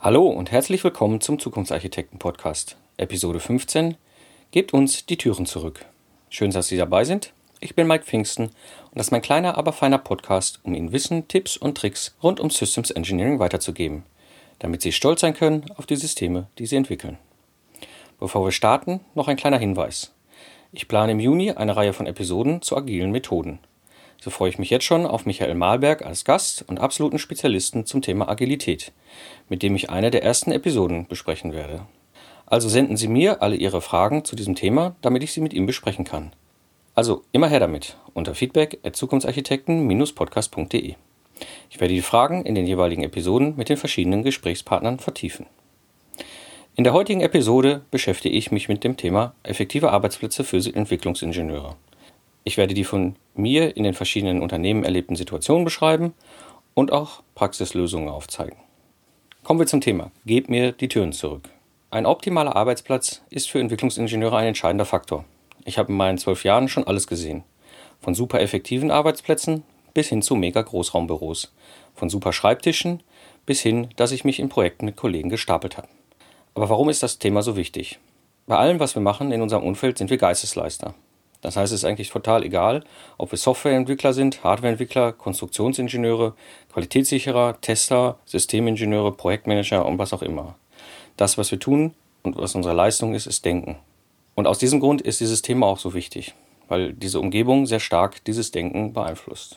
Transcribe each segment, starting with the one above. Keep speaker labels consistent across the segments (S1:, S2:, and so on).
S1: Hallo und herzlich willkommen zum Zukunftsarchitekten-Podcast. Episode 15. Gebt uns die Türen zurück. Schön, dass Sie dabei sind. Ich bin Mike Pfingsten und das ist mein kleiner, aber feiner Podcast, um Ihnen Wissen, Tipps und Tricks rund um Systems Engineering weiterzugeben, damit Sie stolz sein können auf die Systeme, die Sie entwickeln. Bevor wir starten, noch ein kleiner Hinweis. Ich plane im Juni eine Reihe von Episoden zu agilen Methoden. So freue ich mich jetzt schon auf Michael Mahlberg als Gast und absoluten Spezialisten zum Thema Agilität, mit dem ich eine der ersten Episoden besprechen werde. Also senden Sie mir alle Ihre Fragen zu diesem Thema, damit ich sie mit ihm besprechen kann. Also immer her damit unter feedback@zukunftsarchitekten-podcast.de. Ich werde die Fragen in den jeweiligen Episoden mit den verschiedenen Gesprächspartnern vertiefen. In der heutigen Episode beschäftige ich mich mit dem Thema effektive Arbeitsplätze für Entwicklungsingenieure. Ich werde die von mir in den verschiedenen Unternehmen erlebten Situationen beschreiben und auch Praxislösungen aufzeigen. Kommen wir zum Thema. Gebt mir die Türen zurück. Ein optimaler Arbeitsplatz ist für Entwicklungsingenieure ein entscheidender Faktor. Ich habe in meinen 12 Jahren schon alles gesehen. Von super effektiven Arbeitsplätzen bis hin zu mega Großraumbüros. Von super Schreibtischen bis hin, dass ich mich in Projekten mit Kollegen gestapelt habe. Aber warum ist das Thema so wichtig? Bei allem, was wir machen in unserem Umfeld, sind wir Geistesleister. Das heißt, es ist eigentlich total egal, ob wir Softwareentwickler sind, Hardwareentwickler, Konstruktionsingenieure, Qualitätssicherer, Tester, Systemingenieure, Projektmanager und was auch immer. Das, was wir tun und was unsere Leistung ist, ist Denken. Und aus diesem Grund ist dieses Thema auch so wichtig, weil diese Umgebung sehr stark dieses Denken beeinflusst.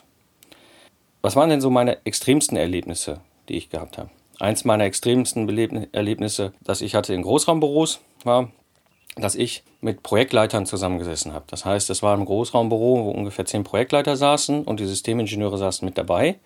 S1: Was waren denn so meine extremsten Erlebnisse, die ich gehabt habe? Eins meiner extremsten Erlebnisse, das ich hatte in Großraumbüros, war, dass ich mit Projektleitern zusammengesessen habe. Das heißt, es war ein Großraumbüro, wo ungefähr 10 Projektleiter saßen und die Systemingenieure saßen mit dabei.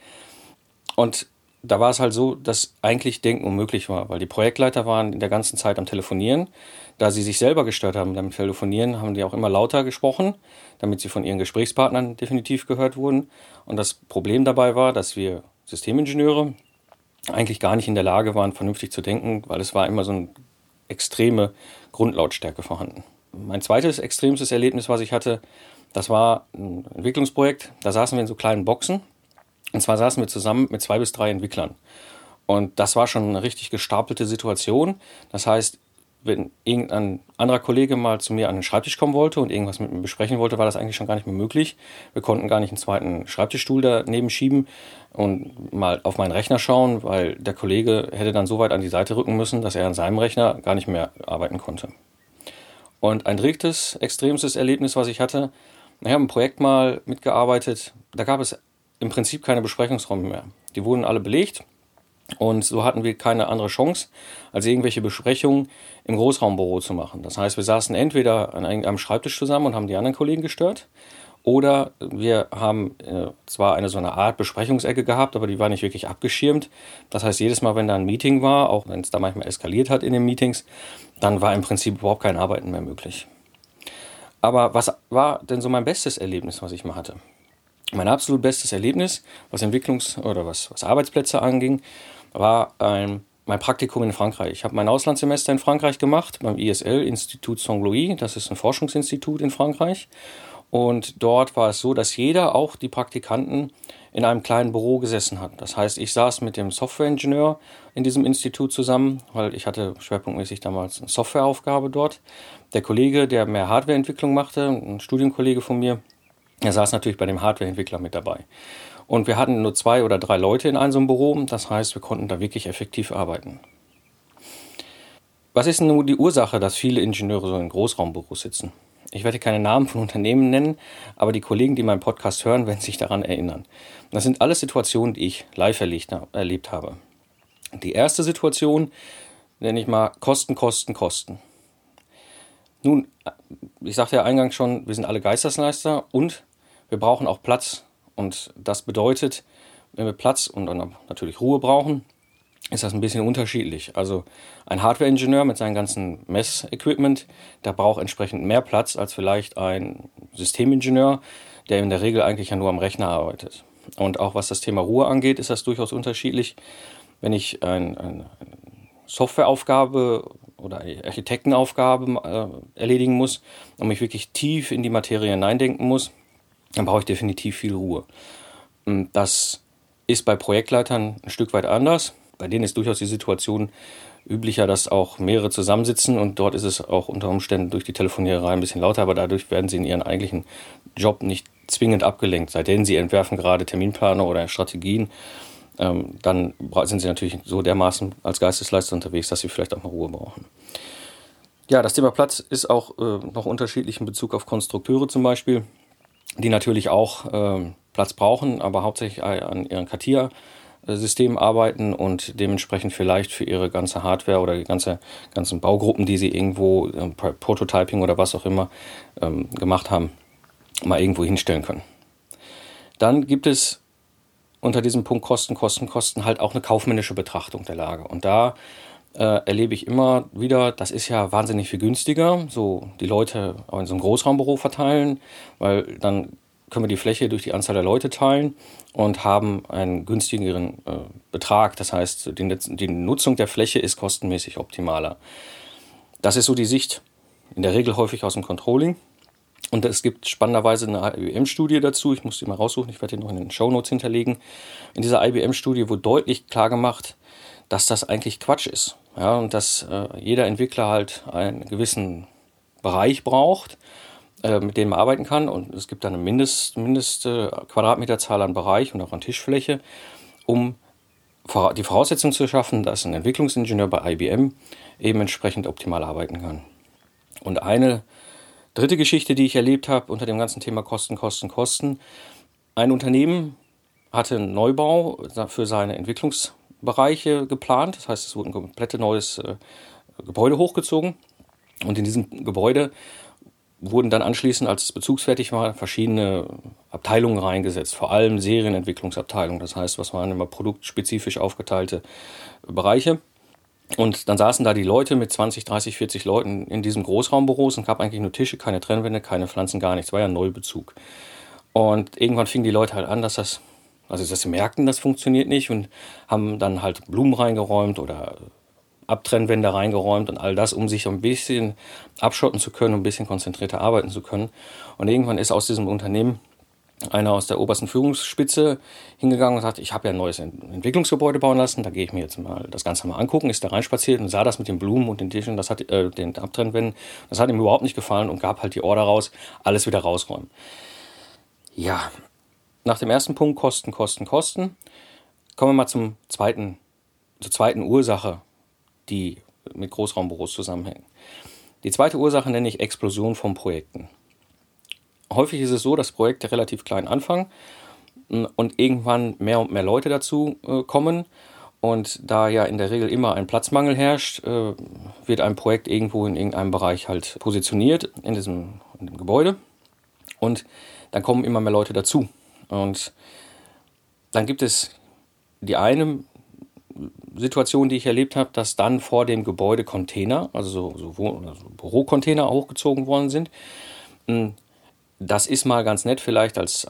S1: Und da war es halt so, dass eigentlich Denken unmöglich war, weil die Projektleiter waren in der ganzen Zeit am Telefonieren. Da sie sich selber gestört haben beim Telefonieren, haben die auch immer lauter gesprochen, damit sie von ihren Gesprächspartnern definitiv gehört wurden. Und das Problem dabei war, dass wir Systemingenieure eigentlich gar nicht in der Lage waren, vernünftig zu denken, weil es war immer so eine extreme Grundlautstärke vorhanden. Mein zweites extremstes Erlebnis, was ich hatte, das war ein Entwicklungsprojekt. Da saßen wir in so kleinen Boxen. Und zwar saßen wir zusammen mit 2 bis 3 Entwicklern. Und das war schon eine richtig gestapelte Situation. Das heißt, wenn irgendein anderer Kollege mal zu mir an den Schreibtisch kommen wollte und irgendwas mit mir besprechen wollte, war das eigentlich schon gar nicht mehr möglich. Wir konnten gar nicht einen zweiten Schreibtischstuhl daneben schieben und mal auf meinen Rechner schauen, weil der Kollege hätte dann so weit an die Seite rücken müssen, dass er an seinem Rechner gar nicht mehr arbeiten konnte. Und ein drittes, extremstes Erlebnis, was ich hatte, ich habe ein Projekt mal mitgearbeitet, da gab es im Prinzip keine Besprechungsräume mehr. Die wurden alle belegt. Und so hatten wir keine andere Chance, als irgendwelche Besprechungen im Großraumbüro zu machen. Das heißt, wir saßen entweder an einem Schreibtisch zusammen und haben die anderen Kollegen gestört, oder wir haben zwar so eine Art Besprechungsecke gehabt, aber die war nicht wirklich abgeschirmt. Das heißt, jedes Mal, wenn da ein Meeting war, auch wenn es da manchmal eskaliert hat in den Meetings, dann war im Prinzip überhaupt kein Arbeiten mehr möglich. Aber was war denn so mein bestes Erlebnis, was ich mal hatte? Mein absolut bestes Erlebnis, was was Arbeitsplätze anging, war mein Praktikum in Frankreich. Ich habe mein Auslandssemester in Frankreich gemacht, beim ISL, Institut Saint-Louis. Das ist ein Forschungsinstitut in Frankreich. Und dort war es so, dass jeder, auch die Praktikanten, in einem kleinen Büro gesessen hat. Das heißt, ich saß mit dem Softwareingenieur in diesem Institut zusammen, weil ich hatte schwerpunktmäßig damals eine Softwareaufgabe dort. Der Kollege, der mehr Hardwareentwicklung machte, ein Studienkollege von mir, er saß natürlich bei dem Hardwareentwickler mit dabei. Und wir hatten nur 2 oder 3 Leute in einem so einem Büro. Das heißt, wir konnten da wirklich effektiv arbeiten. Was ist nun die Ursache, dass viele Ingenieure so in Großraumbüros sitzen? Ich werde keine Namen von Unternehmen nennen, aber die Kollegen, die meinen Podcast hören, werden sich daran erinnern. Das sind alles Situationen, die ich live erlebt habe. Die erste Situation nenne ich mal Kosten, Kosten, Kosten. Nun, ich sagte ja eingangs schon, wir sind alle Geistesleister und wir brauchen auch Platz. Und das bedeutet, wenn wir Platz und dann natürlich Ruhe brauchen, ist das ein bisschen unterschiedlich. Also ein Hardware-Ingenieur mit seinem ganzen Messequipment, der braucht entsprechend mehr Platz als vielleicht ein Systemingenieur, der in der Regel eigentlich ja nur am Rechner arbeitet. Und auch was das Thema Ruhe angeht, ist das durchaus unterschiedlich. Wenn ich eine Softwareaufgabe oder Architektenaufgabe erledigen muss und mich wirklich tief in die Materie hineindenken muss, dann brauche ich definitiv viel Ruhe. Das ist bei Projektleitern ein Stück weit anders. bei denen ist durchaus die Situation üblicher, dass auch mehrere zusammensitzen und dort ist es auch unter Umständen durch die Telefoniererei ein bisschen lauter, aber dadurch werden sie in ihren eigentlichen Job nicht zwingend abgelenkt. Seitdem sie entwerfen gerade Terminplaner oder Strategien, dann sind sie natürlich so dermaßen als Geistesleister unterwegs, dass sie vielleicht auch mal Ruhe brauchen. Ja, das Thema Platz ist auch noch unterschiedlich in Bezug auf Konstrukteure zum Beispiel, die natürlich auch Platz brauchen, aber hauptsächlich an ihren CATIA-Systemen arbeiten und dementsprechend vielleicht für ihre ganze Hardware oder die ganzen Baugruppen, die sie irgendwo, Prototyping oder was auch immer gemacht haben, mal irgendwo hinstellen können. Dann gibt es unter diesem Punkt Kosten halt auch eine kaufmännische Betrachtung der Lage. Und da erlebe ich immer wieder, das ist ja wahnsinnig viel günstiger, so die Leute auch in so einem Großraumbüro verteilen, weil dann können wir die Fläche durch die Anzahl der Leute teilen und haben einen günstigeren Betrag. Das heißt, die Nutzung der Fläche ist kostenmäßig optimaler. Das ist so die Sicht, in der Regel häufig aus dem Controlling. Und es gibt spannenderweise eine IBM-Studie dazu, ich muss die mal raussuchen, ich werde die noch in den Shownotes hinterlegen. In dieser IBM-Studie wurde deutlich klar gemacht, dass das eigentlich Quatsch ist. Ja, und dass jeder Entwickler halt einen gewissen Bereich braucht, mit dem man arbeiten kann. Und es gibt dann eine Quadratmeterzahl an Bereich und auch an Tischfläche, um die Voraussetzung zu schaffen, dass ein Entwicklungsingenieur bei IBM eben entsprechend optimal arbeiten kann. Und eine dritte Geschichte, die ich erlebt habe unter dem ganzen Thema Kosten. Ein Unternehmen hatte einen Neubau für seine Entwicklungsbereiche geplant. Das heißt, es wurde ein komplett neues Gebäude hochgezogen. Und in diesem Gebäude wurden dann anschließend, als es bezugsfertig war, verschiedene Abteilungen reingesetzt. Vor allem Serienentwicklungsabteilungen. Das heißt, was waren immer produktspezifisch aufgeteilte Bereiche. Und dann saßen da die Leute mit 20, 30, 40 Leuten in diesem Großraumbüros und gab eigentlich nur Tische, keine Trennwände, keine Pflanzen, gar nichts. War ja ein Neubezug. Und irgendwann fingen die Leute halt an, dass sie merkten, das funktioniert nicht und haben dann halt Blumen reingeräumt oder Abtrennwände reingeräumt und all das, um sich ein bisschen abschotten zu können, ein bisschen konzentrierter arbeiten zu können. Und irgendwann ist aus diesem Unternehmen einer aus der obersten Führungsspitze hingegangen und sagt, ich habe ja ein neues Entwicklungsgebäude bauen lassen, da gehe ich mir jetzt mal das Ganze mal angucken, ist da reinspaziert und sah das mit den Blumen und den Tischen, den Abtrennwänden, das hat ihm überhaupt nicht gefallen und gab halt die Order raus, alles wieder rausräumen. Ja, nach dem ersten Punkt Kosten, kommen wir mal zur zweiten Ursache, die mit Großraumbüros zusammenhängen. Die zweite Ursache nenne ich Explosion von Projekten. Häufig ist es so, dass Projekte relativ klein anfangen und irgendwann mehr und mehr Leute dazu kommen. Und da ja in der Regel immer ein Platzmangel herrscht, wird ein Projekt irgendwo in irgendeinem Bereich halt positioniert in dem Gebäude. Und dann kommen immer mehr Leute dazu. Und dann gibt es die eine Situation, die ich erlebt habe, dass dann vor dem Gebäude Container, also Bürocontainer hochgezogen worden sind. Das ist mal ganz nett vielleicht als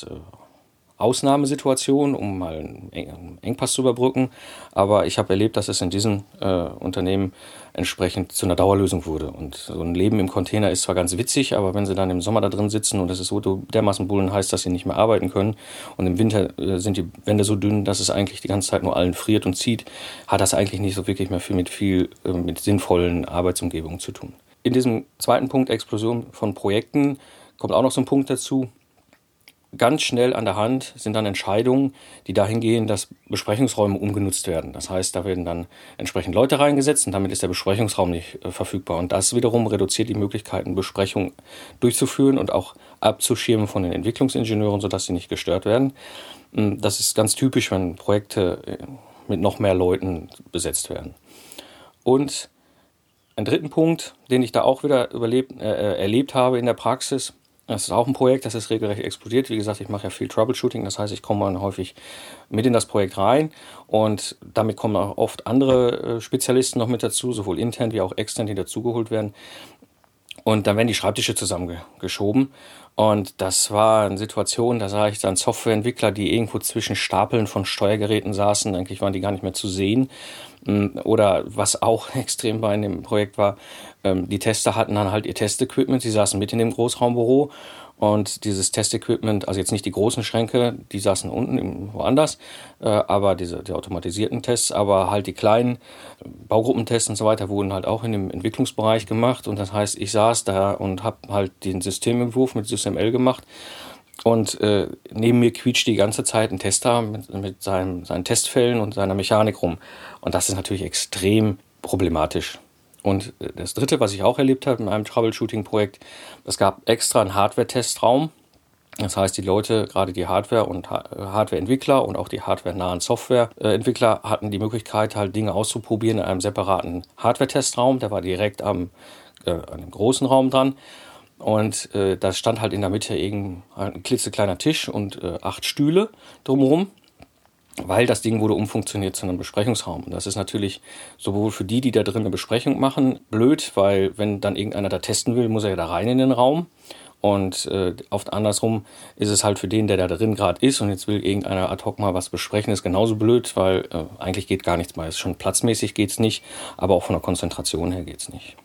S1: Ausnahmesituation, um mal einen Engpass zu überbrücken. Aber ich habe erlebt, dass es in diesen Unternehmen entsprechend zu einer Dauerlösung wurde. Und so ein Leben im Container ist zwar ganz witzig, aber wenn sie dann im Sommer da drin sitzen und es ist so dermaßen bullenheiß, dass sie nicht mehr arbeiten können und im Winter sind die Wände so dünn, dass es eigentlich die ganze Zeit nur allen friert und zieht, hat das eigentlich nicht so wirklich mehr mit sinnvollen Arbeitsumgebungen zu tun. In diesem zweiten Punkt, Explosion von Projekten, kommt auch noch so ein Punkt dazu. Ganz schnell an der Hand sind dann Entscheidungen, die dahin gehen, dass Besprechungsräume umgenutzt werden. Das heißt, da werden dann entsprechend Leute reingesetzt und damit ist der Besprechungsraum nicht verfügbar. Und das wiederum reduziert die Möglichkeiten, Besprechungen durchzuführen und auch abzuschirmen von den Entwicklungsingenieuren, sodass sie nicht gestört werden. Das ist ganz typisch, wenn Projekte mit noch mehr Leuten besetzt werden. Und einen dritten Punkt, den ich da auch wieder erlebt habe in der Praxis, das ist auch ein Projekt, das ist regelrecht explodiert. Wie gesagt, ich mache ja viel Troubleshooting, das heißt, ich komme dann häufig mit in das Projekt rein und damit kommen auch oft andere Spezialisten noch mit dazu, sowohl intern wie auch extern, die dazugeholt werden. Und dann werden die Schreibtische zusammengeschoben Und das war eine Situation, da sah ich dann Softwareentwickler, die irgendwo zwischen Stapeln von Steuergeräten saßen. Eigentlich waren die gar nicht mehr zu sehen. Oder was auch extrem bei in dem Projekt war, die Tester hatten dann halt ihr Testequipment. Sie saßen mit in dem Großraumbüro und dieses Testequipment, also jetzt nicht die großen Schränke, die saßen unten woanders, aber die automatisierten Tests, aber halt die kleinen Baugruppentests und so weiter wurden halt auch in dem Entwicklungsbereich gemacht. Und das heißt, ich saß da und habe halt den Systementwurf mit SysML gemacht. Und neben mir quietscht die ganze Zeit ein Tester mit seinen Testfällen und seiner Mechanik rum. Und das ist natürlich extrem problematisch. Und das Dritte, was ich auch erlebt habe in einem Troubleshooting-Projekt, es gab extra einen Hardware-Testraum. Das heißt, die Leute, gerade die Hardware- und Hardware-Entwickler und auch die hardware-nahen Software-Entwickler hatten die Möglichkeit, halt Dinge auszuprobieren in einem separaten Hardware-Testraum. Der war direkt an dem großen Raum dran. Und da stand halt in der Mitte ein klitzekleiner Tisch und 8 Stühle drumherum, weil das Ding wurde umfunktioniert zu einem Besprechungsraum. Und das ist natürlich sowohl für die da drin eine Besprechung machen, blöd, weil wenn dann irgendeiner da testen will, muss er ja da rein in den Raum. Und oft andersrum ist es halt für den, der da drin gerade ist und jetzt will irgendeiner ad hoc mal was besprechen, ist genauso blöd, weil eigentlich geht gar nichts mehr. Schon platzmäßig geht's nicht, aber auch von der Konzentration her geht's nicht.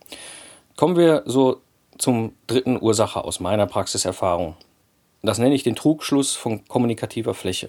S1: Kommen wir so zum dritten Ursache aus meiner Praxiserfahrung. Das nenne ich den Trugschluss von kommunikativer Fläche.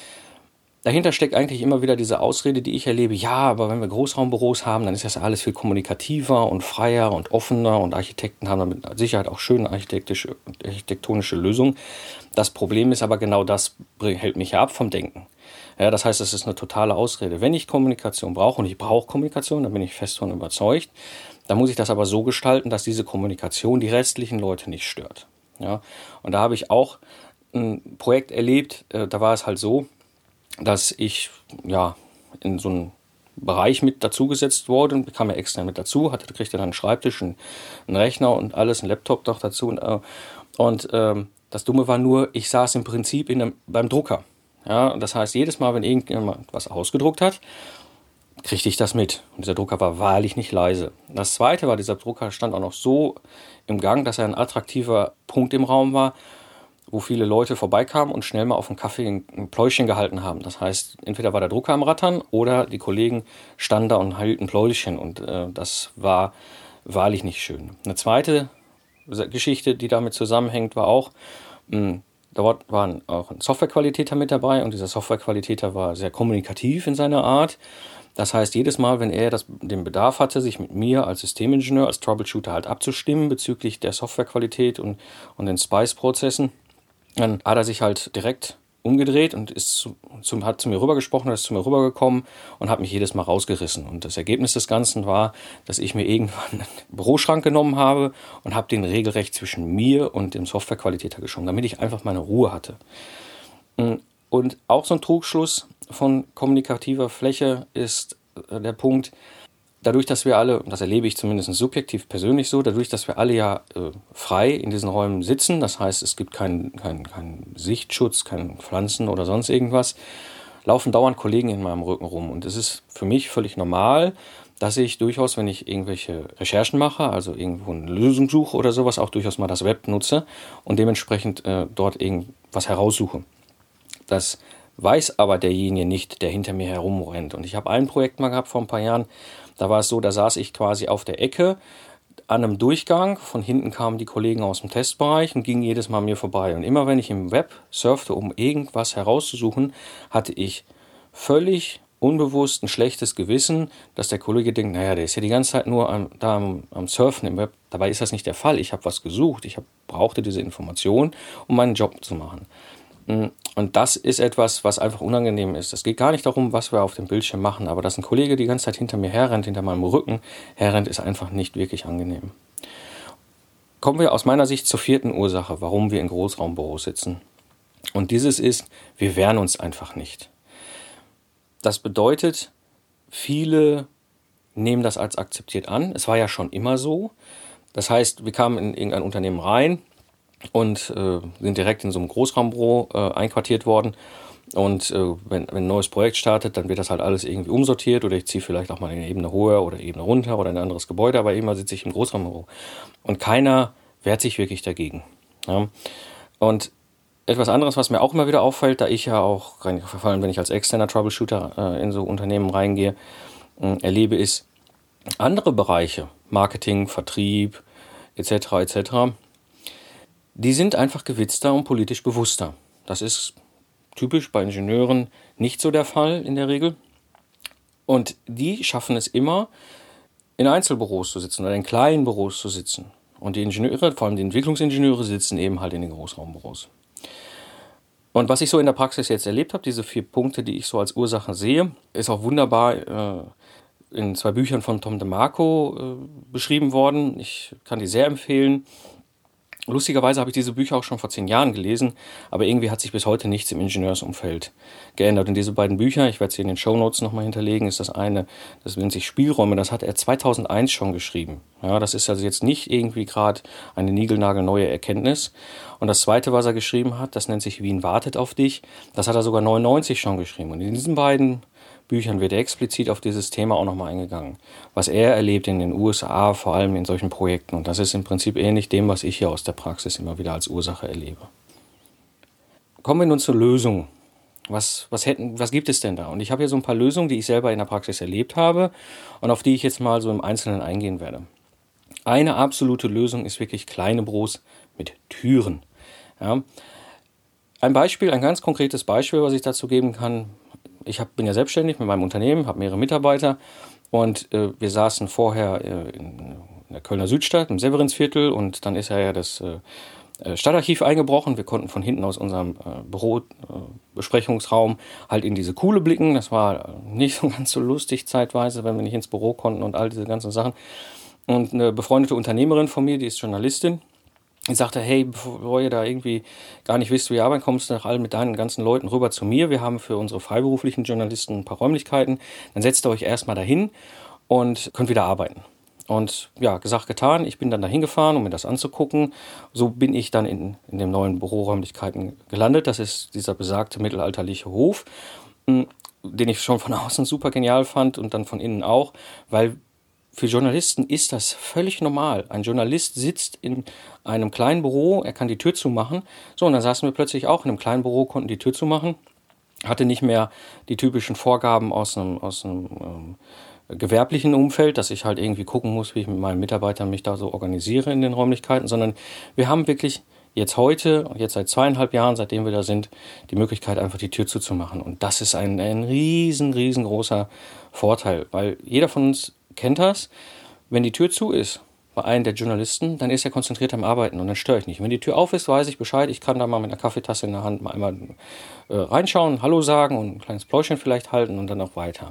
S1: Dahinter steckt eigentlich immer wieder diese Ausrede, die ich erlebe, ja, aber wenn wir Großraumbüros haben, dann ist das alles viel kommunikativer und freier und offener und Architekten haben damit mit Sicherheit auch schöne architektonische Lösungen. Das Problem ist aber genau das hält mich ja ab vom Denken. Ja, das heißt, es ist eine totale Ausrede. Wenn ich Kommunikation brauche, und ich brauche Kommunikation, dann bin ich fest davon überzeugt, dann muss ich das aber so gestalten, dass diese Kommunikation die restlichen Leute nicht stört. Ja, und da habe ich auch ein Projekt erlebt, da war es halt so, dass ich in so einen Bereich mit dazugesetzt wurde, kam ja extern mit dazu, kriegte dann einen Schreibtisch, einen Rechner und alles, einen Laptop noch dazu. Und das Dumme war nur, ich saß im Prinzip beim Drucker. Ja, das heißt, jedes Mal, wenn irgendjemand was ausgedruckt hat, kriegte ich das mit. Und dieser Drucker war wahrlich nicht leise. Das Zweite war, dieser Drucker stand auch noch so im Gang, dass er ein attraktiver Punkt im Raum war, wo viele Leute vorbeikamen und schnell mal auf einen Kaffee ein Pläuschen gehalten haben. Das heißt, entweder war der Drucker am Rattern oder die Kollegen standen da und hielten Pläuschen. Und das war wahrlich nicht schön. Eine zweite Geschichte, die damit zusammenhängt, war auch, dort war auch ein Softwarequalitäter mit dabei und dieser Softwarequalitäter war sehr kommunikativ in seiner Art. Das heißt, jedes Mal, wenn er den Bedarf hatte, sich mit mir als Systemingenieur, als Troubleshooter halt abzustimmen bezüglich der Softwarequalität und den Spice-Prozessen, dann hat er sich halt direkt umgedreht und hat zu mir rübergesprochen, ist zu mir rübergekommen und hat mich jedes Mal rausgerissen. Und das Ergebnis des Ganzen war, dass ich mir irgendwann einen Büroschrank genommen habe und habe den regelrecht zwischen mir und dem Softwarequalitäter geschoben, damit ich einfach meine Ruhe hatte. Und auch so ein Trugschluss von kommunikativer Fläche ist der Punkt, dadurch, dass wir alle, und das erlebe ich zumindest subjektiv persönlich so, dadurch, dass wir alle ja frei in diesen Räumen sitzen, das heißt, es gibt keinen Sichtschutz, keinen Pflanzen oder sonst irgendwas, laufen dauernd Kollegen in meinem Rücken rum. Und es ist für mich völlig normal, dass ich durchaus, wenn ich irgendwelche Recherchen mache, also irgendwo eine Lösung suche oder sowas, auch durchaus mal das Web nutze und dementsprechend dort irgendwas heraussuche. Das weiß aber derjenige nicht, der hinter mir herumrennt. Und ich habe ein Projekt mal gehabt vor ein paar Jahren, da war es so, da saß ich quasi auf der Ecke an einem Durchgang. Von hinten kamen die Kollegen aus dem Testbereich und gingen jedes Mal an mir vorbei. Und immer wenn ich im Web surfte, um irgendwas herauszusuchen, hatte ich völlig unbewusst ein schlechtes Gewissen, dass der Kollege denkt, naja, der ist ja die ganze Zeit nur am Surfen im Web. Dabei ist das nicht der Fall. Ich habe was gesucht. Ich brauchte diese Information, um meinen Job zu machen. Und das ist etwas, was einfach unangenehm ist. Es geht gar nicht darum, was wir auf dem Bildschirm machen, aber dass ein Kollege die ganze Zeit hinter mir herrennt, hinter meinem Rücken herrennt, ist einfach nicht wirklich angenehm. Kommen wir aus meiner Sicht zur vierten Ursache, warum wir in Großraumbüros sitzen. Und dieses ist, wir wehren uns einfach nicht. Das bedeutet, viele nehmen das als akzeptiert an. Es war ja schon immer so. Das heißt, wir kamen in irgendein Unternehmen rein, und sind direkt in so einem Großraumbüro einquartiert worden. Und wenn ein neues Projekt startet, dann wird das halt alles irgendwie umsortiert oder ich ziehe vielleicht auch mal eine Ebene höher oder Ebene runter oder in ein anderes Gebäude, aber immer sitze ich im Großraumbüro. Und keiner wehrt sich wirklich dagegen. Ja. Und etwas anderes, was mir auch immer wieder auffällt, da ich ja auch, vor allem wenn ich als externer Troubleshooter in so Unternehmen reingehe, erlebe, ist andere Bereiche, Marketing, Vertrieb etc., die sind einfach gewitzter und politisch bewusster. Das ist typisch bei Ingenieuren nicht so der Fall in der Regel. Und die schaffen es immer, in Einzelbüros zu sitzen oder in kleinen Büros zu sitzen. Und die Ingenieure, vor allem die Entwicklungsingenieure, sitzen eben halt in den Großraumbüros. Und was ich so in der Praxis jetzt erlebt habe, diese 4 Punkte, die ich so als Ursachen sehe, ist auch wunderbar in 2 Büchern von Tom DeMarco beschrieben worden. Ich kann die sehr empfehlen. Lustigerweise habe ich diese Bücher auch schon vor 10 Jahren gelesen, aber irgendwie hat sich bis heute nichts im Ingenieursumfeld geändert. Und diese beiden Bücher, ich werde sie in den Shownotes nochmal hinterlegen, ist das eine, das nennt sich Spielräume, das hat er 2001 schon geschrieben. Ja, das ist also jetzt nicht irgendwie gerade eine niegelnagelneue Erkenntnis. Und das zweite, was er geschrieben hat, das nennt sich Wien wartet auf dich, das hat er sogar 99 schon geschrieben. Und in diesen beiden Büchern wird er explizit auf dieses Thema auch nochmal eingegangen. Was er erlebt in den USA, vor allem in solchen Projekten. Und das ist im Prinzip ähnlich dem, was ich hier aus der Praxis immer wieder als Ursache erlebe. Kommen wir nun zur Lösung. Was gibt es denn da? Und ich habe hier so ein paar Lösungen, die ich selber in der Praxis erlebt habe und auf die ich jetzt mal so im Einzelnen eingehen werde. Eine absolute Lösung ist wirklich kleine Büros mit Türen. Ja. Ein ganz konkretes Beispiel, was ich dazu geben kann. Ich bin ja selbstständig mit meinem Unternehmen, habe mehrere Mitarbeiter und wir saßen vorher in der Kölner Südstadt, im Severinsviertel, und dann ist ja das Stadtarchiv eingebrochen. Wir konnten von hinten aus unserem Bürobesprechungsraum halt in diese Kuhle blicken. Das war nicht so ganz so lustig zeitweise, wenn wir nicht ins Büro konnten und all diese ganzen Sachen. Und eine befreundete Unternehmerin von mir, die ist Journalistin, ich sagte, hey, bevor ihr da irgendwie gar nicht wisst, wie ihr arbeiten, kommst du nach allem mit deinen ganzen Leuten rüber zu mir. Wir haben für unsere freiberuflichen Journalisten ein paar Räumlichkeiten. Dann setzt ihr euch erstmal dahin und könnt wieder arbeiten. Und ja, gesagt, getan. Ich bin dann dahin gefahren, um mir das anzugucken. So bin ich dann in den neuen Büroräumlichkeiten gelandet. Das ist dieser besagte mittelalterliche Hof, den ich schon von außen super genial fand und dann von innen auch, weil für Journalisten ist das völlig normal. Ein Journalist sitzt in einem kleinen Büro, er kann die Tür zumachen. So, und dann saßen wir plötzlich auch in einem kleinen Büro, konnten die Tür zumachen, hatte nicht mehr die typischen Vorgaben aus einem gewerblichen Umfeld, dass ich halt irgendwie gucken muss, wie ich mit meinen Mitarbeitern mich da so organisiere in den Räumlichkeiten, sondern wir haben wirklich jetzt seit 2,5 Jahren, seitdem wir da sind, die Möglichkeit, einfach die Tür zuzumachen. Und das ist ein riesengroßer Vorteil, weil jeder von uns kennt das, wenn die Tür zu ist bei einem der Journalisten, dann ist er konzentriert am Arbeiten und dann störe ich nicht. Wenn die Tür auf ist, weiß ich Bescheid, ich kann da mal mit einer Kaffeetasse in der Hand mal einmal reinschauen, Hallo sagen und ein kleines Pläuschen vielleicht halten und dann auch weiter.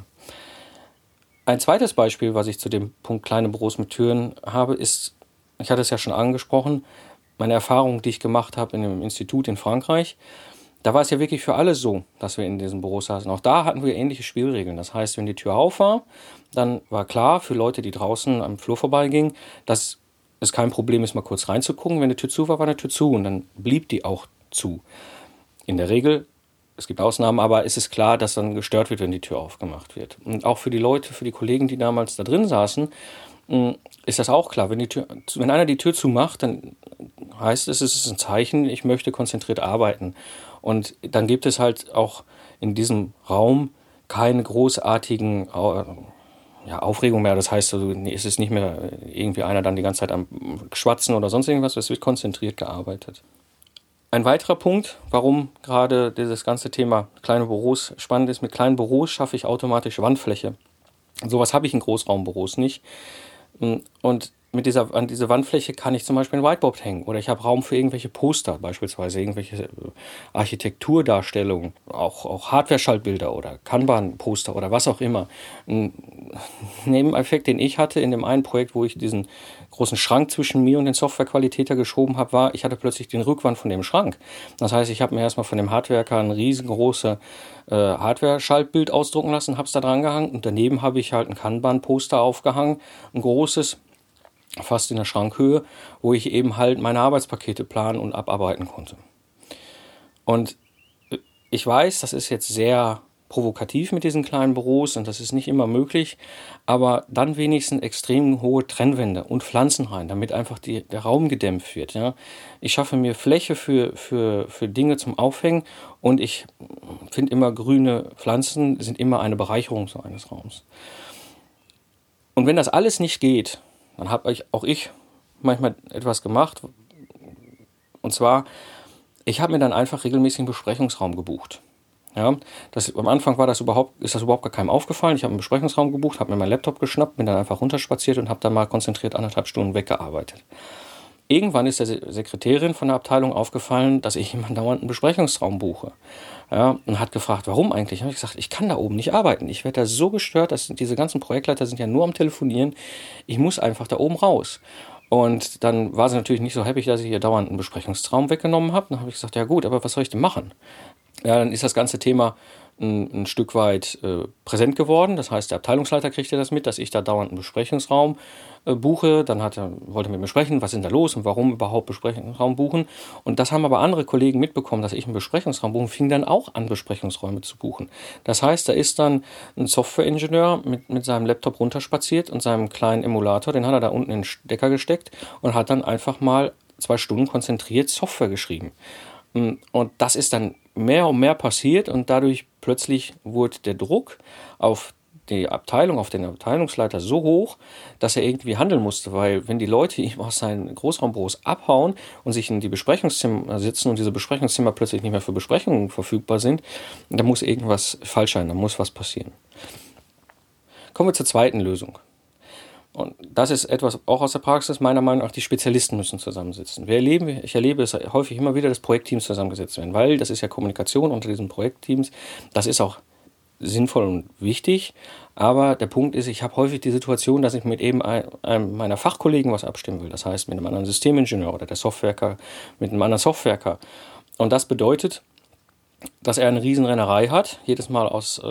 S1: Ein zweites Beispiel, was ich zu dem Punkt kleine Büros mit Türen habe, ist, ich hatte es ja schon angesprochen, meine Erfahrung, die ich gemacht habe in einem Institut in Frankreich. Da war es ja wirklich für alle so, dass wir in diesen Büros saßen. Auch da hatten wir ähnliche Spielregeln. Das heißt, wenn die Tür auf war, dann war klar für Leute, die draußen am Flur vorbeigingen, dass es kein Problem ist, mal kurz reinzugucken. Wenn die Tür zu war, war die Tür zu und dann blieb die auch zu. In der Regel, es gibt Ausnahmen, aber es ist klar, dass dann gestört wird, wenn die Tür aufgemacht wird. Und auch für die Leute, für die Kollegen, die damals da drin saßen, ist das auch klar. Wenn einer die Tür zumacht, dann heißt es ist ein Zeichen, ich möchte konzentriert arbeiten. Und dann gibt es auch in diesem Raum keine großartigen Aufregung mehr. Das heißt, es ist nicht mehr irgendwie einer dann die ganze Zeit am Schwatzen oder sonst irgendwas. Es wird konzentriert gearbeitet. Ein weiterer Punkt, warum gerade dieses ganze Thema kleine Büros spannend ist, mit kleinen Büros schaffe ich automatisch Wandfläche. Sowas habe ich in Großraumbüros nicht. Und an diese Wandfläche kann ich zum Beispiel ein Whiteboard hängen. Oder ich habe Raum für irgendwelche Poster, beispielsweise irgendwelche Architekturdarstellungen, auch Hardware-Schaltbilder oder Kanban-Poster oder was auch immer. Ein Nebeneffekt, den ich hatte in dem einen Projekt, wo ich diesen großen Schrank zwischen mir und den Softwarequalitäter geschoben habe, war, ich hatte plötzlich den Rückwand von dem Schrank. Das heißt, ich habe mir erstmal von dem Handwerker ein riesengroßes Hardware-Schaltbild ausdrucken lassen, habe es da dran gehangen und daneben habe ich halt ein Kanban-Poster aufgehangen, ein großes, fast in der Schrankhöhe, wo ich eben halt meine Arbeitspakete planen und abarbeiten konnte. Und ich weiß, das ist jetzt sehr provokativ mit diesen kleinen Büros und das ist nicht immer möglich, aber dann wenigstens extrem hohe Trennwände und Pflanzen rein, damit einfach der Raum gedämpft wird. Ja. Ich schaffe mir Fläche für Dinge zum Aufhängen und ich finde immer, grüne Pflanzen sind immer eine Bereicherung so eines Raums. Und wenn das alles nicht geht, dann habe auch ich manchmal etwas gemacht. Und zwar, ich habe mir dann einfach regelmäßig einen Besprechungsraum gebucht. Ja, am Anfang ist das überhaupt gar keinem aufgefallen. Ich habe einen Besprechungsraum gebucht, habe mir meinen Laptop geschnappt, bin dann einfach runterspaziert und habe dann mal konzentriert 1,5 Stunden weggearbeitet. Irgendwann ist der Sekretärin von der Abteilung aufgefallen, dass ich immer dauernd einen Besprechungsraum buche. Ja, und hat gefragt, warum eigentlich? Habe ich gesagt, ich kann da oben nicht arbeiten. Ich werde da so gestört, diese ganzen Projektleiter sind ja nur am Telefonieren. Ich muss einfach da oben raus. Und dann war sie natürlich nicht so happy, dass ich ihr dauernd einen Besprechungsraum weggenommen habe. Dann habe ich gesagt, ja gut, aber was soll ich denn machen? Ja, dann ist das ganze Thema ein Stück weit präsent geworden. Das heißt, der Abteilungsleiter kriegte das mit, dass ich da dauernd einen Besprechungsraum buche. Dann wollte er mit mir sprechen, was ist denn da los und warum überhaupt Besprechungsraum buchen. Und das haben aber andere Kollegen mitbekommen, dass ich einen Besprechungsraum buche und fingen dann auch an, Besprechungsräume zu buchen. Das heißt, da ist dann ein Softwareingenieur mit seinem Laptop runterspaziert und seinem kleinen Emulator, den hat er da unten in den Stecker gesteckt und hat dann einfach mal 2 Stunden konzentriert Software geschrieben. Und das ist dann mehr und mehr passiert und dadurch plötzlich wurde der Druck auf die Abteilung, auf den Abteilungsleiter so hoch, dass er irgendwie handeln musste, weil wenn die Leute ihm aus seinen Großraumbüros abhauen und sich in die Besprechungszimmer sitzen und diese Besprechungszimmer plötzlich nicht mehr für Besprechungen verfügbar sind, dann muss irgendwas falsch sein, dann muss was passieren. Kommen wir zur zweiten Lösung. Und das ist etwas auch aus der Praxis, meiner Meinung nach, die Spezialisten müssen zusammensitzen. Ich erlebe es häufig immer wieder, dass Projektteams zusammengesetzt werden, weil das ist ja Kommunikation unter diesen Projektteams. Das ist auch sinnvoll und wichtig, aber der Punkt ist, ich habe häufig die Situation, dass ich mit eben einem meiner Fachkollegen was abstimmen will. Das heißt, mit einem anderen Systemingenieur oder der Softwareker mit einem anderen Softwareker. Und das bedeutet, dass er eine Riesenrennerei hat, jedes Mal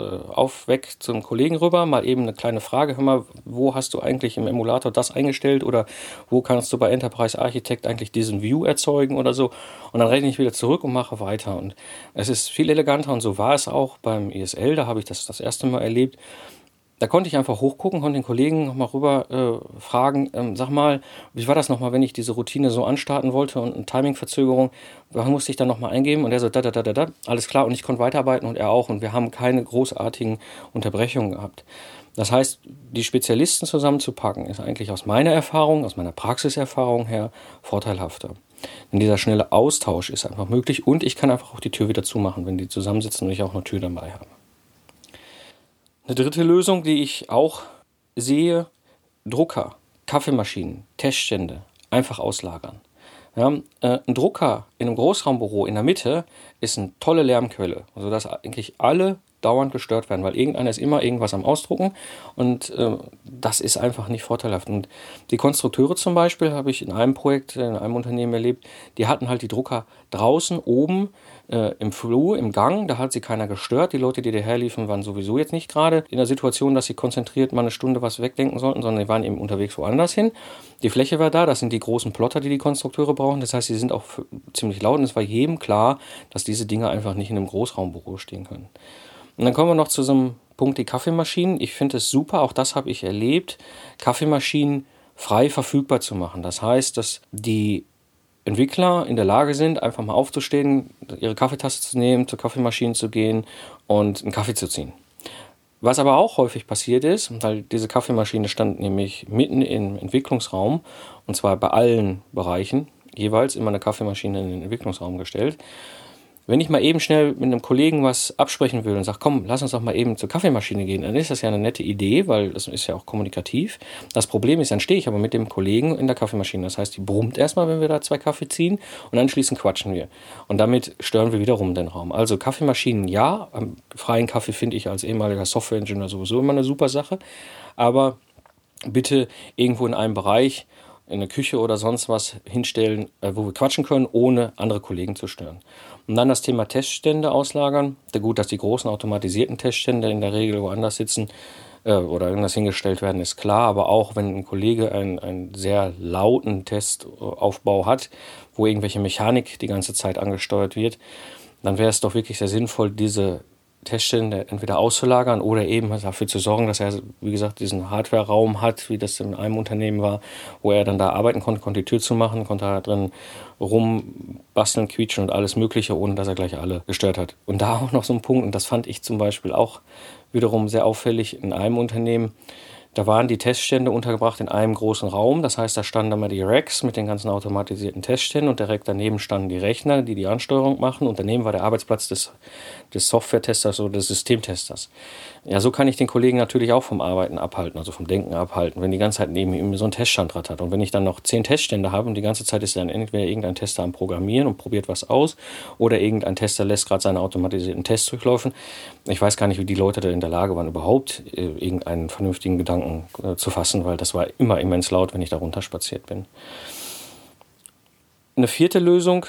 S1: weg zum Kollegen rüber, mal eben eine kleine Frage, hör mal, wo hast du eigentlich im Emulator das eingestellt oder wo kannst du bei Enterprise Architect eigentlich diesen View erzeugen oder so und dann rechne ich wieder zurück und mache weiter und es ist viel eleganter und so war es auch beim ESL, da habe ich das erste Mal erlebt. Da konnte ich einfach hochgucken, konnte den Kollegen nochmal rüber fragen, sag mal, wie war das nochmal, wenn ich diese Routine so anstarten wollte und eine Timingverzögerung, was musste ich dann nochmal eingeben? Und er so, alles klar, und ich konnte weiterarbeiten und er auch und wir haben keine großartigen Unterbrechungen gehabt. Das heißt, die Spezialisten zusammenzupacken, ist eigentlich aus meiner Erfahrung, aus meiner Praxiserfahrung her vorteilhafter. Denn dieser schnelle Austausch ist einfach möglich und ich kann einfach auch die Tür wieder zumachen, wenn die zusammensitzen und ich auch eine Tür dabei habe. Eine dritte Lösung, die ich auch sehe, Drucker, Kaffeemaschinen, Teststände, einfach auslagern. Ja, ein Drucker in einem Großraumbüro in der Mitte ist eine tolle Lärmquelle, sodass eigentlich alle dauernd gestört werden, weil irgendeiner ist immer irgendwas am Ausdrucken und das ist einfach nicht vorteilhaft. Und die Konstrukteure zum Beispiel habe ich in einem Projekt, in einem Unternehmen erlebt, die hatten halt die Drucker draußen oben im Flur, im Gang, da hat sie keiner gestört. Die Leute, die daher liefen, waren sowieso jetzt nicht gerade in der Situation, dass sie konzentriert mal eine Stunde was wegdenken sollten, sondern die waren eben unterwegs woanders hin. Die Fläche war da, das sind die großen Plotter, die Konstrukteure brauchen. Das heißt, sie sind auch ziemlich laut und es war jedem klar, dass diese Dinge einfach nicht in einem Großraumbüro stehen können. Und dann kommen wir noch zu so einem Punkt, die Kaffeemaschinen. Ich finde es super, auch das habe ich erlebt, Kaffeemaschinen frei verfügbar zu machen. Das heißt, dass die Entwickler in der Lage sind, einfach mal aufzustehen, ihre Kaffeetasse zu nehmen, zur Kaffeemaschine zu gehen und einen Kaffee zu ziehen. Was aber auch häufig passiert ist, weil diese Kaffeemaschine stand nämlich mitten im Entwicklungsraum, und zwar bei allen Bereichen, jeweils immer eine Kaffeemaschine in den Entwicklungsraum gestellt. Wenn ich mal eben schnell mit einem Kollegen was absprechen will und sage, komm, lass uns doch mal eben zur Kaffeemaschine gehen, dann ist das ja eine nette Idee, weil das ist ja auch kommunikativ. Das Problem ist, dann stehe ich aber mit dem Kollegen in der Kaffeemaschine. Das heißt, die brummt erstmal, wenn wir da 2 Kaffee ziehen und anschließend quatschen wir. Und damit stören wir wiederum den Raum. Also Kaffeemaschinen ja, freien Kaffee finde ich als ehemaliger Software-Ingenieur sowieso immer eine super Sache, aber bitte irgendwo in einem Bereich, in der Küche oder sonst was hinstellen, wo wir quatschen können, ohne andere Kollegen zu stören. Und dann das Thema Teststände auslagern. Gut, dass die großen automatisierten Teststände in der Regel woanders sitzen oder irgendwas hingestellt werden, ist klar. Aber auch wenn ein Kollege einen sehr lauten Testaufbau hat, wo irgendwelche Mechanik die ganze Zeit angesteuert wird, dann wäre es doch wirklich sehr sinnvoll, diese Teststände entweder auszulagern oder eben dafür zu sorgen, dass er, wie gesagt, diesen Hardware-Raum hat, wie das in einem Unternehmen war, wo er dann da arbeiten konnte die Tür zumachen, konnte da drin rumbasteln, quietschen und alles Mögliche, ohne dass er gleich alle gestört hat. Und da auch noch so ein Punkt, und das fand ich zum Beispiel auch wiederum sehr auffällig in einem Unternehmen. Da waren die Teststände untergebracht in einem großen Raum. Das heißt, da standen dann mal die Racks mit den ganzen automatisierten Testständen und direkt daneben standen die Rechner, die die Ansteuerung machen. Und daneben war der Arbeitsplatz des Software-Testers oder des Systemtesters. Ja, so kann ich den Kollegen natürlich auch vom Arbeiten abhalten, also vom Denken abhalten, wenn die ganze Zeit neben ihm so ein Teststand hat. Und wenn ich dann noch 10 Teststände habe und die ganze Zeit ist dann entweder irgendein Tester am Programmieren und probiert was aus oder irgendein Tester lässt gerade seine automatisierten Tests durchlaufen. Ich weiß gar nicht, wie die Leute da in der Lage waren, überhaupt irgendeinen vernünftigen Gedanken zu fassen, weil das war immer immens laut, wenn ich da runterspaziert bin. Eine vierte Lösung,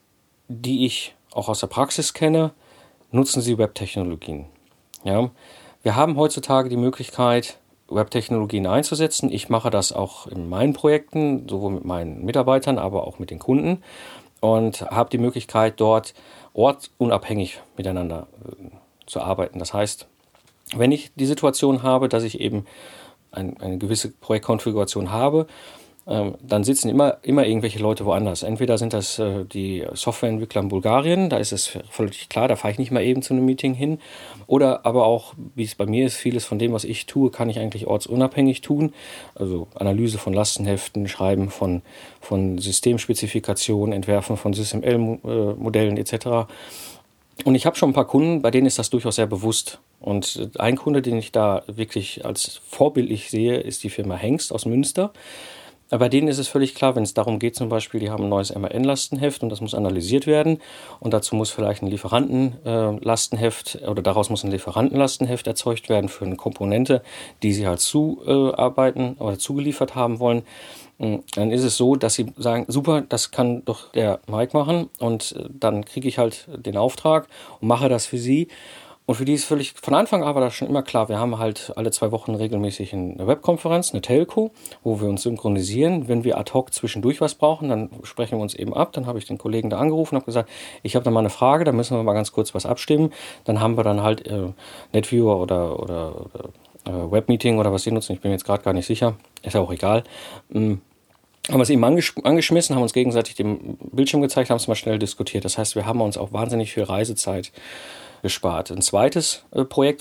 S1: die ich auch aus der Praxis kenne, nutzen Sie Webtechnologien. Ja, wir haben heutzutage die Möglichkeit, Webtechnologien einzusetzen. Ich mache das auch in meinen Projekten, sowohl mit meinen Mitarbeitern, aber auch mit den Kunden und habe die Möglichkeit, dort ortsunabhängig miteinander zu arbeiten. Das heißt, wenn ich die Situation habe, dass ich eben eine gewisse Projektkonfiguration habe, dann sitzen immer irgendwelche Leute woanders. Entweder sind das die Softwareentwickler in Bulgarien, da ist es völlig klar, da fahre ich nicht mal eben zu einem Meeting hin. Oder aber auch, wie es bei mir ist, vieles von dem, was ich tue, kann ich eigentlich ortsunabhängig tun. Also Analyse von Lastenheften, Schreiben von Systemspezifikationen, Entwerfen von SysML-Modellen etc. Und ich habe schon ein paar Kunden, bei denen ist das durchaus sehr bewusst. Und ein Kunde, den ich da wirklich als vorbildlich sehe, ist die Firma Hengst aus Münster. Bei denen ist es völlig klar, wenn es darum geht, zum Beispiel, die haben ein neues MAN-Lastenheft und das muss analysiert werden und dazu muss vielleicht ein Lieferantenlastenheft oder daraus muss ein Lieferantenlastenheft erzeugt werden für eine Komponente, die sie halt zuarbeiten oder zugeliefert haben wollen. Dann ist es so, dass sie sagen, super, das kann doch der Mike machen und dann kriege ich halt den Auftrag und mache das für sie. Und für die ist völlig, von Anfang an war das schon immer klar, wir haben halt alle 2 Wochen regelmäßig eine Webkonferenz, eine Telco, wo wir uns synchronisieren. Wenn wir ad hoc zwischendurch was brauchen, dann sprechen wir uns eben ab. Dann habe ich den Kollegen da angerufen und habe gesagt, ich habe da mal eine Frage, da müssen wir mal ganz kurz was abstimmen. Dann haben wir dann halt NetViewer oder Webmeeting oder was sie nutzen, ich bin mir jetzt gerade gar nicht sicher, ist ja auch egal. Haben wir es eben angeschmissen, haben uns gegenseitig den Bildschirm gezeigt, haben es mal schnell diskutiert. Das heißt, wir haben uns auch wahnsinnig viel Reisezeit gespart. Ein zweites Projekt,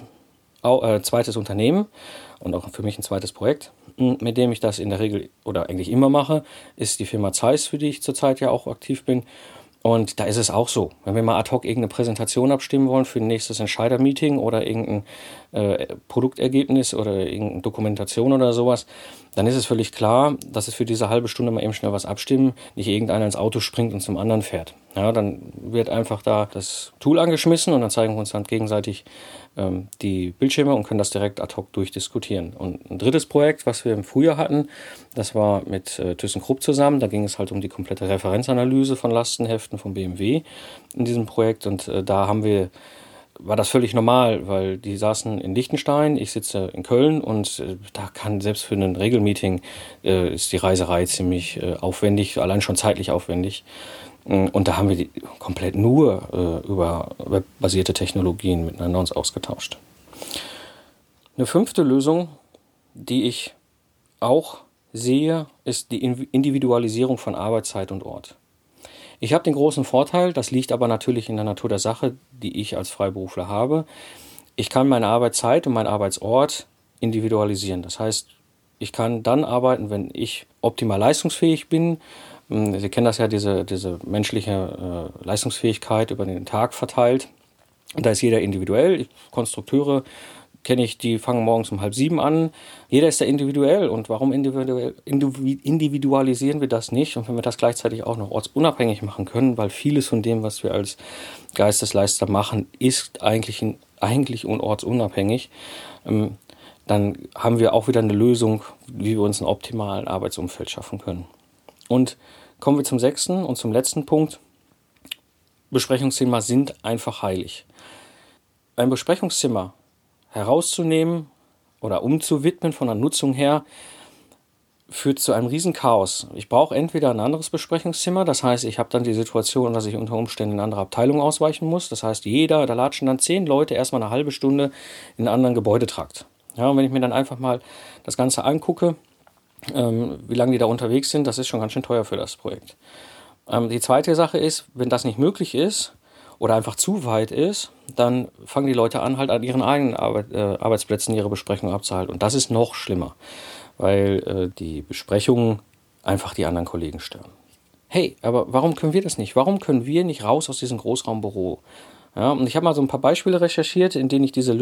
S1: zweites Unternehmen und auch für mich ein zweites Projekt, mit dem ich das in der Regel oder eigentlich immer mache, ist die Firma Zeiss, für die ich zurzeit ja auch aktiv bin. Und da ist es auch so, wenn wir mal ad hoc irgendeine Präsentation abstimmen wollen für ein nächstes Entscheider-Meeting oder irgendein Produktergebnis oder irgendeine Dokumentation oder sowas, dann ist es völlig klar, dass es für diese halbe Stunde mal eben schnell was abstimmen, nicht irgendeiner ins Auto springt und zum anderen fährt. Ja, dann wird einfach da das Tool angeschmissen und dann zeigen wir uns dann gegenseitig die Bildschirme und können das direkt ad hoc durchdiskutieren. Und ein drittes Projekt, was wir im Frühjahr hatten, das war mit ThyssenKrupp zusammen. Da ging es halt um die komplette Referenzanalyse von Lastenheften von BMW in diesem Projekt. Und war das völlig normal, weil die saßen in Liechtenstein, ich sitze in Köln und da kann selbst für ein Regelmeeting ist die Reiserei ziemlich aufwendig, allein schon zeitlich aufwendig. Und da haben wir komplett nur über webbasierte Technologien miteinander uns ausgetauscht. Eine 5. Lösung, die ich auch sehe, ist die Individualisierung von Arbeitszeit und Ort. Ich habe den großen Vorteil, das liegt aber natürlich in der Natur der Sache, die ich als Freiberufler habe. Ich kann meine Arbeitszeit und meinen Arbeitsort individualisieren. Das heißt, ich kann dann arbeiten, wenn ich optimal leistungsfähig bin. Sie kennen das ja, diese menschliche Leistungsfähigkeit über den Tag verteilt. Da ist jeder individuell. Konstrukteure kenne ich, die fangen morgens um 6:30 an. Jeder ist da individuell. Und warum individualisieren wir das nicht? Und wenn wir das gleichzeitig auch noch ortsunabhängig machen können, weil vieles von dem, was wir als Geistesleister machen, ist eigentlich ortsunabhängig, dann haben wir auch wieder eine Lösung, wie wir uns ein optimales Arbeitsumfeld schaffen können. Und kommen wir zum 6. und zum letzten Punkt. Besprechungszimmer sind einfach heilig. Ein Besprechungszimmer herauszunehmen oder umzuwidmen von der Nutzung her, führt zu einem riesen Chaos. Ich brauche entweder ein anderes Besprechungszimmer, das heißt, ich habe dann die Situation, dass ich unter Umständen in eine andere Abteilung ausweichen muss. Das heißt, da latschen dann 10 Leute erstmal eine halbe Stunde in einen anderen Gebäudetrakt. Ja, und wenn ich mir dann einfach mal das Ganze angucke, wie lange die da unterwegs sind, das ist schon ganz schön teuer für das Projekt. Die zweite Sache ist, wenn das nicht möglich ist oder einfach zu weit ist, dann fangen die Leute an, halt an ihren eigenen Arbeitsplätzen ihre Besprechungen abzuhalten. Und das ist noch schlimmer, weil die Besprechungen einfach die anderen Kollegen stören. Hey, aber warum können wir das nicht? Warum können wir nicht raus aus diesem Großraumbüro? Ja, und ich habe mal so ein paar Beispiele recherchiert, bei denen diese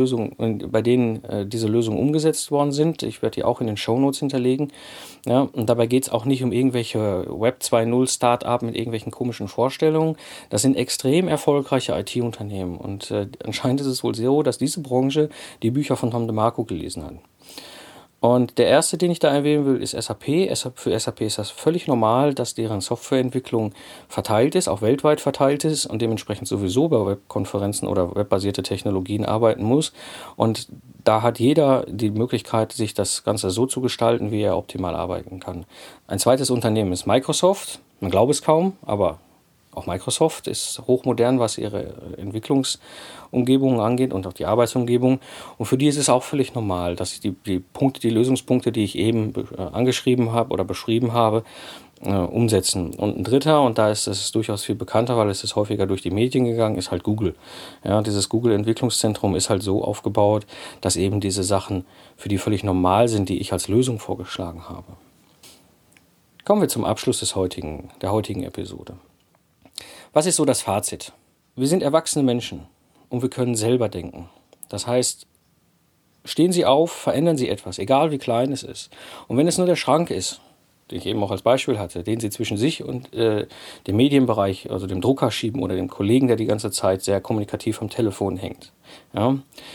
S1: Lösungen umgesetzt worden sind. Ich werde die auch in den Shownotes hinterlegen. Ja, und dabei geht es auch nicht um irgendwelche Web 2.0 Start-up mit irgendwelchen komischen Vorstellungen. Das sind extrem erfolgreiche IT-Unternehmen. Und anscheinend ist es wohl so, dass diese Branche die Bücher von Tom DeMarco gelesen hat. Und der erste, den ich da erwähnen will, ist SAP. Für SAP ist das völlig normal, dass deren Softwareentwicklung verteilt ist, auch weltweit verteilt ist und dementsprechend sowieso bei Webkonferenzen oder webbasierte Technologien arbeiten muss. Und da hat jeder die Möglichkeit, sich das Ganze so zu gestalten, wie er optimal arbeiten kann. Ein zweites Unternehmen ist Microsoft. Man glaubt es kaum, aber auch Microsoft ist hochmodern, was ihre Entwicklungsumgebung angeht und auch die Arbeitsumgebung. Und für die ist es auch völlig normal, dass ich die Lösungspunkte, die ich eben angeschrieben habe oder beschrieben habe, umsetzen. Und ein dritter, und da ist es durchaus viel bekannter, weil es ist häufiger durch die Medien gegangen, ist halt Google. Ja, dieses Google-Entwicklungszentrum ist halt so aufgebaut, dass eben diese Sachen für die völlig normal sind, die ich als Lösung vorgeschlagen habe. Kommen wir zum Abschluss der heutigen Episode. Was ist so das Fazit? Wir sind erwachsene Menschen und wir können selber denken. Das heißt, stehen Sie auf, verändern Sie etwas, egal wie klein es ist. Und wenn es nur der Schrank ist, den ich eben auch als Beispiel hatte, den Sie zwischen sich und dem Medienbereich, also dem Drucker schieben oder dem Kollegen, der die ganze Zeit sehr kommunikativ am Telefon hängt. Ja?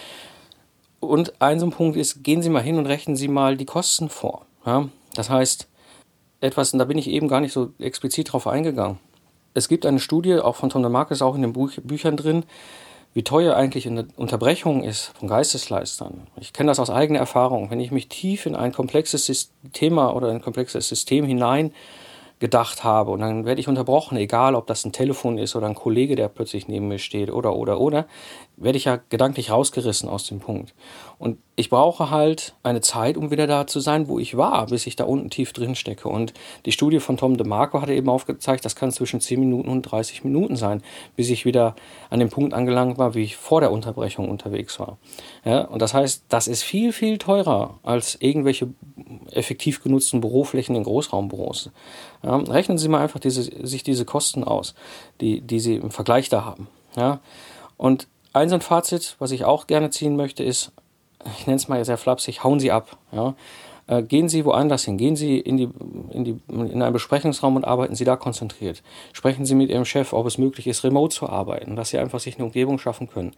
S1: Und ein so ein Punkt ist, gehen Sie mal hin und rechnen Sie mal die Kosten vor. Ja? Das heißt, etwas, und da bin ich eben gar nicht so explizit drauf eingegangen. Es gibt eine Studie, auch von Tom DeMarco, ist auch in den Büchern drin, wie teuer eigentlich eine Unterbrechung ist von Geistesleistern. Ich kenne das aus eigener Erfahrung. Wenn ich mich tief in ein komplexes Thema oder ein komplexes System hinein gedacht habe und dann werde ich unterbrochen, egal ob das ein Telefon ist oder ein Kollege, der plötzlich neben mir steht oder, werde ich ja gedanklich rausgerissen aus dem Punkt. Und ich brauche halt eine Zeit, um wieder da zu sein, wo ich war, bis ich da unten tief drin stecke. Und die Studie von Tom DeMarco hatte eben aufgezeigt, das kann zwischen 10 Minuten und 30 Minuten sein, bis ich wieder an dem Punkt angelangt war, wie ich vor der Unterbrechung unterwegs war. Ja, und das heißt, das ist viel, viel teurer als irgendwelche effektiv genutzten Büroflächen in Großraumbüros. Ja, rechnen Sie mal einfach sich diese Kosten aus, die Sie im Vergleich da haben. Ja, und ein Fazit, was ich auch gerne ziehen möchte, ist, ich nenne es mal sehr flapsig, hauen Sie ab. Ja? Gehen Sie woanders hin, gehen Sie in einen Besprechungsraum und arbeiten Sie da konzentriert. Sprechen Sie mit Ihrem Chef, ob es möglich ist, remote zu arbeiten, dass Sie einfach sich eine Umgebung schaffen können.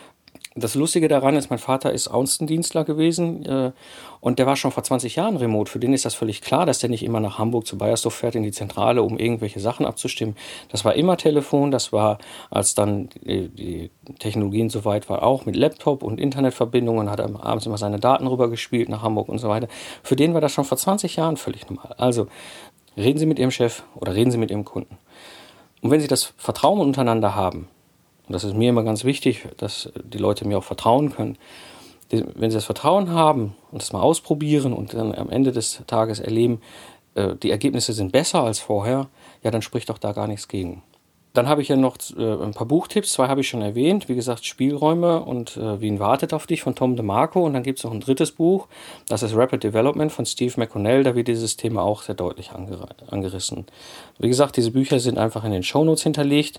S1: Das Lustige daran ist, mein Vater ist Außendienstler gewesen und der war schon vor 20 Jahren remote. Für den ist das völlig klar, dass der nicht immer nach Hamburg zu Bayersdorf fährt in die Zentrale, um irgendwelche Sachen abzustimmen. Das war immer Telefon, das war, als dann die Technologien soweit war, auch mit Laptop und Internetverbindungen, hat er abends immer seine Daten rübergespielt nach Hamburg und so weiter. Für den war das schon vor 20 Jahren völlig normal. Also reden Sie mit Ihrem Chef oder reden Sie mit Ihrem Kunden. Und wenn Sie das Vertrauen untereinander haben, und das ist mir immer ganz wichtig, dass die Leute mir auch vertrauen können. Wenn sie das Vertrauen haben und das mal ausprobieren und dann am Ende des Tages erleben, die Ergebnisse sind besser als vorher, ja, dann spricht doch da gar nichts gegen. Dann habe ich ja noch ein paar Buchtipps, 2 habe ich schon erwähnt. Wie gesagt, Spielräume und Wien wartet auf dich von Tom DeMarco. Und dann gibt es noch ein drittes Buch, das ist Rapid Development von Steve McConnell. Da wird dieses Thema auch sehr deutlich angerissen. Wie gesagt, diese Bücher sind einfach in den Shownotes hinterlegt.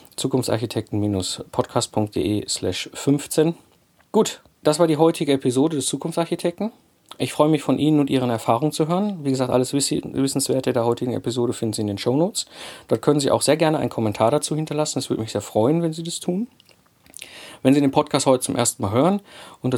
S1: Zukunftsarchitekten-podcast.de/15. Gut, das war die heutige Episode des Zukunftsarchitekten. Ich freue mich, von Ihnen und Ihren Erfahrungen zu hören. Wie gesagt, alles Wissenswerte der heutigen Episode finden Sie in den Shownotes. Dort können Sie auch sehr gerne einen Kommentar dazu hinterlassen. Es würde mich sehr freuen, wenn Sie das tun. Wenn Sie den Podcast heute zum ersten Mal hören, unter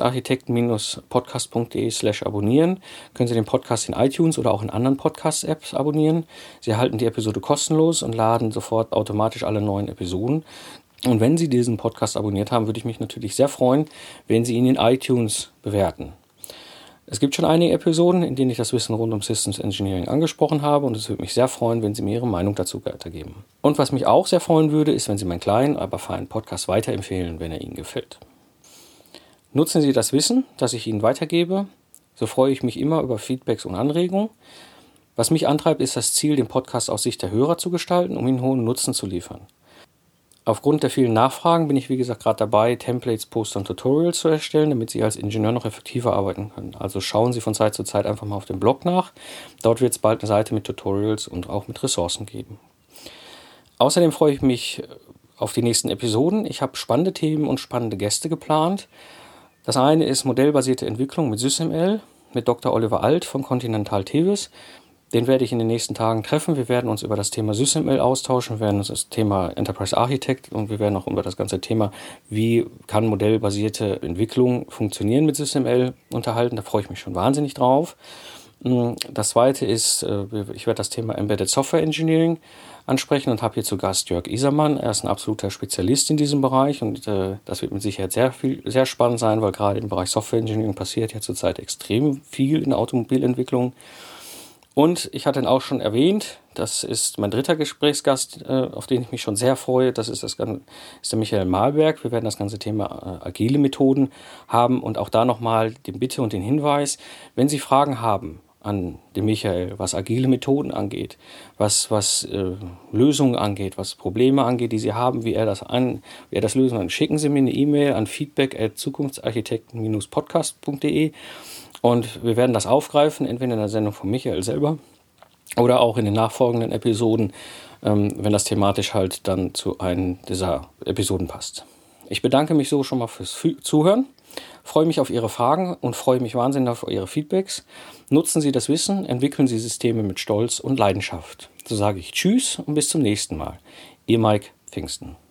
S1: zukunftsarchitekten-podcast.de/abonnieren, können Sie den Podcast in iTunes oder auch in anderen Podcast-Apps abonnieren. Sie erhalten die Episode kostenlos und laden sofort automatisch alle neuen Episoden. Und wenn Sie diesen Podcast abonniert haben, würde ich mich natürlich sehr freuen, wenn Sie ihn in iTunes bewerten. Es gibt schon einige Episoden, in denen ich das Wissen rund um Systems Engineering angesprochen habe und es würde mich sehr freuen, wenn Sie mir Ihre Meinung dazu weitergeben. Und was mich auch sehr freuen würde, ist, wenn Sie meinen kleinen, aber feinen Podcast weiterempfehlen, wenn er Ihnen gefällt. Nutzen Sie das Wissen, das ich Ihnen weitergebe, so freue ich mich immer über Feedbacks und Anregungen. Was mich antreibt, ist das Ziel, den Podcast aus Sicht der Hörer zu gestalten, um ihnen hohen Nutzen zu liefern. Aufgrund der vielen Nachfragen bin ich, wie gesagt, gerade dabei, Templates, Poster und Tutorials zu erstellen, damit Sie als Ingenieur noch effektiver arbeiten können. Also schauen Sie von Zeit zu Zeit einfach mal auf dem Blog nach. Dort wird es bald eine Seite mit Tutorials und auch mit Ressourcen geben. Außerdem freue ich mich auf die nächsten Episoden. Ich habe spannende Themen und spannende Gäste geplant. Das eine ist modellbasierte Entwicklung mit SysML, mit Dr. Oliver Alt von Continental TEWIS. Den werde ich in den nächsten Tagen treffen. Wir werden uns über das Thema SysML austauschen, wir werden uns das Thema Enterprise Architect und wir werden auch über das ganze Thema, wie kann modellbasierte Entwicklung funktionieren mit SysML unterhalten. Da freue ich mich schon wahnsinnig drauf. Das zweite ist, ich werde das Thema Embedded Software Engineering ansprechen und habe hier zu Gast Jörg Isermann. Er ist ein absoluter Spezialist in diesem Bereich und das wird mit Sicherheit sehr spannend sein, weil gerade im Bereich Software Engineering passiert ja zurzeit extrem viel in der Automobilentwicklung. Und ich hatte ihn auch schon erwähnt, das ist mein dritter Gesprächsgast, auf den ich mich schon sehr freue. Das ist der Michael Mahlberg. Wir werden das ganze Thema agile Methoden haben und auch da nochmal die Bitte und den Hinweis, wenn Sie Fragen haben an den Michael, was agile Methoden angeht, was Lösungen angeht, was Probleme angeht, die Sie haben, wie er das lösen kann, schicken Sie mir eine E-Mail an feedback@zukunftsarchitekten-podcast.de. Und wir werden das aufgreifen, entweder in der Sendung von Michael selber oder auch in den nachfolgenden Episoden, wenn das thematisch halt dann zu einem dieser Episoden passt. Ich bedanke mich so schon mal fürs Zuhören, freue mich auf Ihre Fragen und freue mich wahnsinnig auf Ihre Feedbacks. Nutzen Sie das Wissen, entwickeln Sie Systeme mit Stolz und Leidenschaft. So sage ich Tschüss und bis zum nächsten Mal. Ihr Mike Pfingsten.